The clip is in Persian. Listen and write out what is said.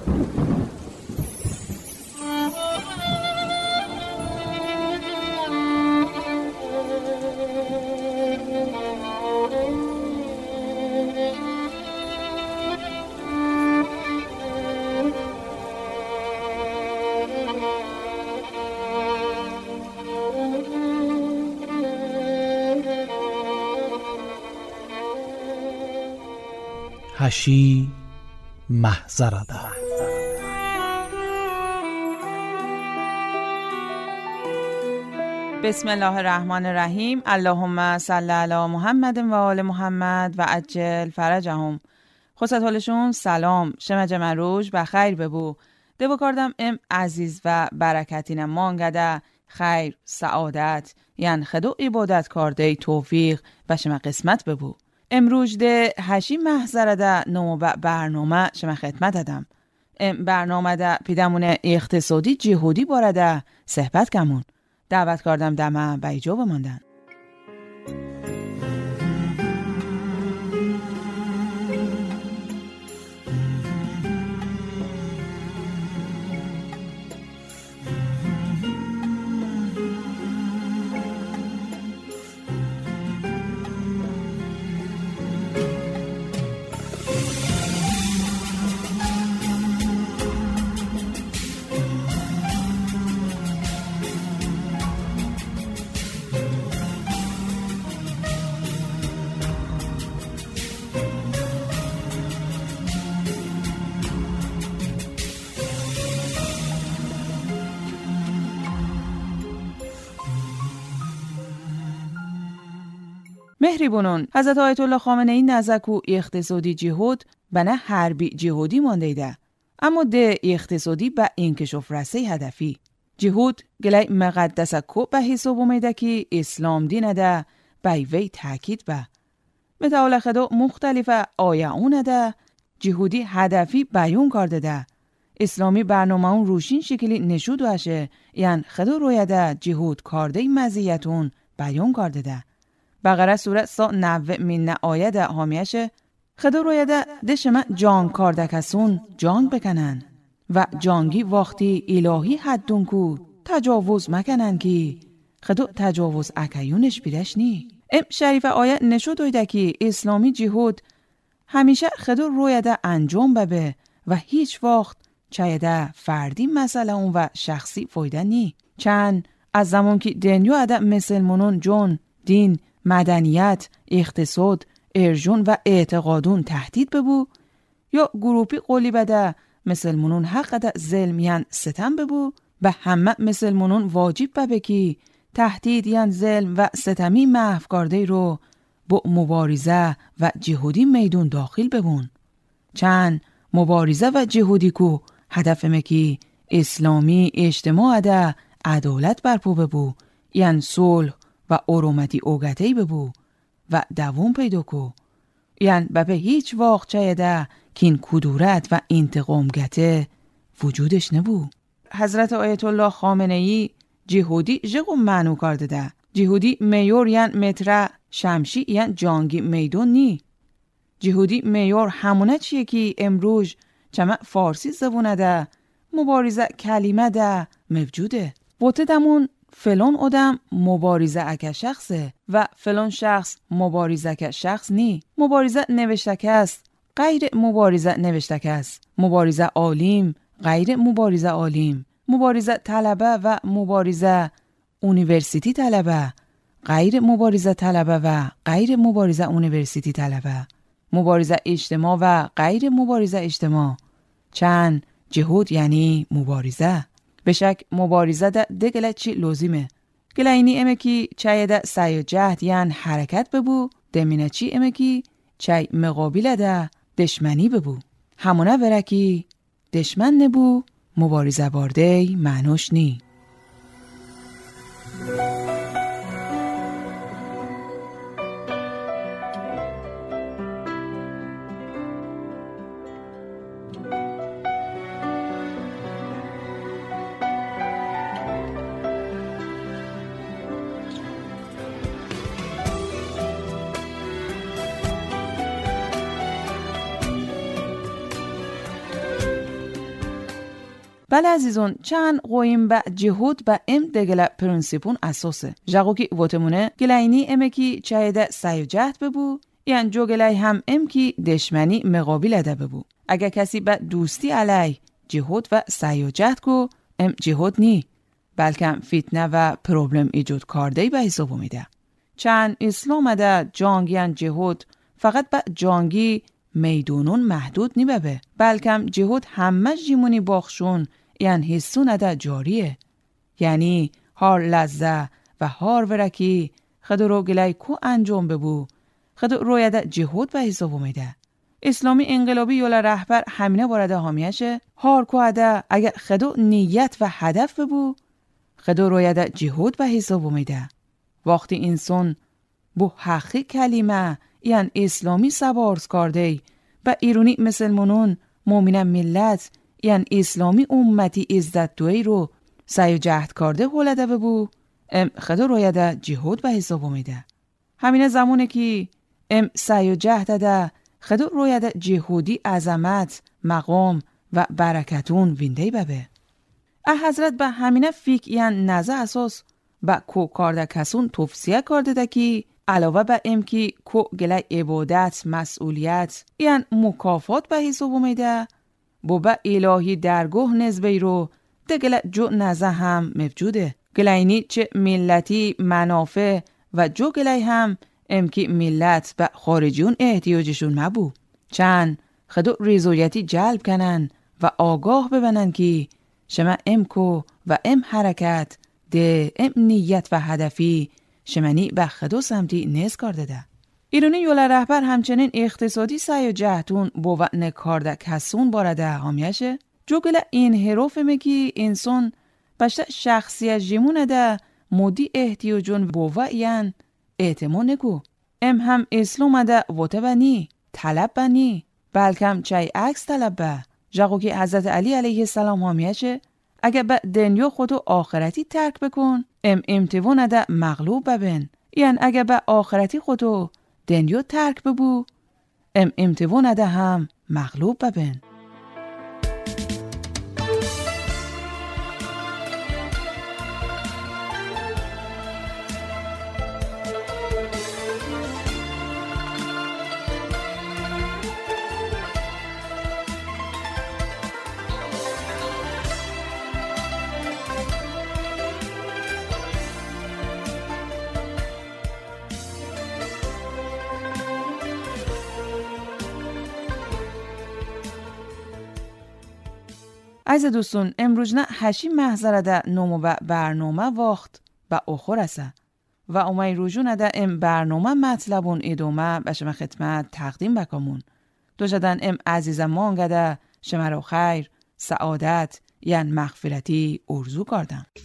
هشی محضرده. بسم الله الرحمن الرحیم. اللهم صل علی محمد و آل محمد و عجل فرجهم. خصت حالشون سلام شمج مروج بخیر ببو دبو کردم ام عزیز و برکتین مانگده خیر سعادت یعن خدو عبادت کرده توفیق و شما قسمت ببو. امروز ده هشی محضرده نمو برنامه شما خدمت دادم. برنامه ده پیدمون اقتصادی جهودی بارده صحبت کمون دعوت کردم دمه به ایجا بماندن. مهربونون حضرت آیت الله خامنه ای نزدیک اقتصادی جهود بنا حربی جهودی مانده ایده. اما ده اقتصادی با انکشاف رسی هدفی. جهود گلای مقدس کو به حساب اومده که اسلام دینه ده بایوی تاکید به. متعال خدا مختلف آیه اونه ده جهودی هدفی بیان کرده ده. اسلامی برنامه اون روشین شکلی نشود وشه یعن خدا رویه ده جهود کرده مزیتون بیان کرده ده. بقره سوره 190 من آیه ده حامیشه خدا رویده ده شما جان کاردکسون جان بکنن و جانگی وقتی الهی حدون کو تجاوز مکنن که خدا تجاوز اکیونش بیرش نی. ام شریف آیه نشود دویده که اسلامی جهود همیشه خدا رویده انجام ببه و هیچ وقت چایده فردی مسئله اون و شخصی فایده نی. چند از زمان که دنیو عده مسلمانون جون دین مدنیت، اقتصاد، ارجون و اعتقادون تهدید ببو یا گروپی قولی بده مسلمانون حق ده ظلم یعن ستم ببو به همه مسلمانون واجب ببه که تهدید یعن ظلم و ستمی محو کرده رو با مبارزه و جهودی میدون داخل ببون. چند مبارزه و جهودی کو هدف مکی اسلامی اجتماع ده عدالت برپو ببو یعن صلح و ارومتی اوگتهی ببو و دوام پیدا کو یعن به هیچ وقت چایده کین کدورت و انتقامگته وجودش نبو. حضرت آیت الله خامنه ای جهودی جگو معنو کرده ده. جهودی میور یعن متر شمشی یعن جانگی میدون نی. جهودی میور همونه چیه که امروز چمه فارسی زبونه ده مبارزه کلمه ده موجوده. بوته دمون فلان آدم مبارزه اکه شخصه و فلان شخص مبارزه اکه شخص نی. مبارزه نوشتکه است غیر مبارزه نوشتکه است. مبارزه عالم غیر مبارزه عالم. مبارزه طلبه و مبارزه اونیورسیتی طلبه غیر مبارزه طلبه و غیر مبارزه اونیورسیتی طلبه. مبارزه اجتماع و غیر مبارزه اجتماع. چند جهود یعنی مبارزه. بشک مبارزه ده گله چی لازمه. گله اینی امه کی چای ده سعی و جهد یعن حرکت ببو دمینه چی امه کی چای مقابل ده دشمنی ببو. همونه وره کی دشمن نبو مبارزه بارده معنوش نی. بله عزیزون چند قویم با جهود با ام دگل پرنسیپون اساسه. جاگو کی وتمونه گلاینی امکی چایده سعی و جهد ببو یعنی جو گلای هم ام کی دشمنی مقابل ده ببو. اگه کسی با دوستی علی جهود و سعی و جهد کو ام جهود نی بلکه فتنه و پروبلم ایجاد کارده به حساب میده. چند اسلام ده جانگیان جهود فقط با جانگی میدونون محدود نی ببه بلکه جهود همه جیمونی باخشون یعنی حسون ده جاریه. یعنی هار لحظه و هار ورکی خود رو گلای کو انجام ببو خود روی ده جهود به حساب میده. اسلامی انقلابی یولا رهبر همینه وارد حامیشه هار کو ده اگر خودو نیت و هدف ببو خودو روی ده جهود به حساب میده. وقتی انسان بو حقی کلمه یعنی اسلامی سوارز کرده و ایرونی مسلمانون مومن ملت یعنی اسلامی امتی عزت دوی رو سعی و جهد کرده ولده ببو ام خدا رویده جهود به حساب میده. همینه زمانه که ام سعی و جهد ده خدا رویده جهودی عظمت مقام و برکتون وینده ببه. حضرت به همینه فیک یعنی نزه اساس با کو کارده کسون توفسیه کرده ده که علاوه بر ام کی کو گله عبادت مسئولیت یعنی مکافات به حساب میده با الهی درگاه نزبی رو ده گله جو نزه هم موجوده. گله اینی چه ملتی منافع و جو گله هم ام کی ملت به خارجیون احتیاجشون مبو چند خدو رضایتی جلب کنن و آگاه ببنن که شما ام کو و ام حرکت ده ام نیت و هدفی شمنی به خدو سمتی نیز کرده ده. ایرانی یولا رهبر همچنین اقتصادی سعی و جهتون با نکارده کسون بارده همیشه جو گله این حروف مگی انسان بشته شخصیت جیمونه ده مودی احتیاجون بوه یعن اعتماد نگو ام هم اسلام ده وطه بنی طلب بنی بلکم چای عکس طلب به جاگو که حضرت علی علیه السلام همیشه اگه به دنیا خودو آخرتی ترک بکن ام امتوان ده مغلوب ببین یعنی اگه به آخرتی خودو دنیا ترک ببو ام امتوان ده هم مغلوب ببین. عزیز دوستون امروز نه هشی محضره ده نومو و برنامه وقت و اخور است و اومای روزونه ده ام برنامه مطلبون ادامه به شما خدمت تقدیم بکمون دو جدن ام عزیز مانگه ده شما رو خیر سعادت یعنی مغفرتی ارزو کردم.